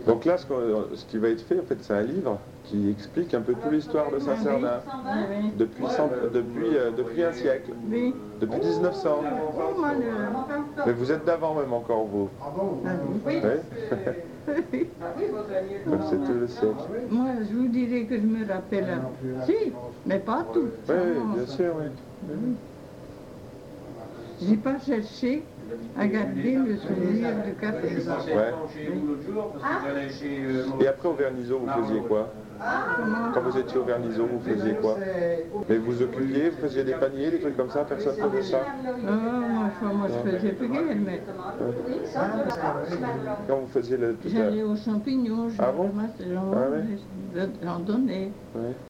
Donc là, ce qui va être fait, en fait, c'est un livre qui explique un peu toute l'histoire de Saint-Cernin, Oui. depuis un siècle, Oui. depuis 1900. Oh, malheur. Mais vous êtes d'avant même encore, vous. Ah oui. Oui. Donc c'est tout le siècle. Moi, je vous dirais que je me rappelle. Si, mais pas tout. Oui, bien sûr, oui. J'ai pas cherché à garder le souvenir du café. Ouais. Et après au Verniso, vous faisiez quoi? Quand vous étiez au Verniso, vous faisiez quoi? Mais vous occupiez, vous faisiez des paniers, des trucs comme ça, personne ne faisait ça? Moi, je faisais plus rien, mais Quand vous faisiez le... j'allais aux champignons, Ah bon? j'en donnais. Ouais.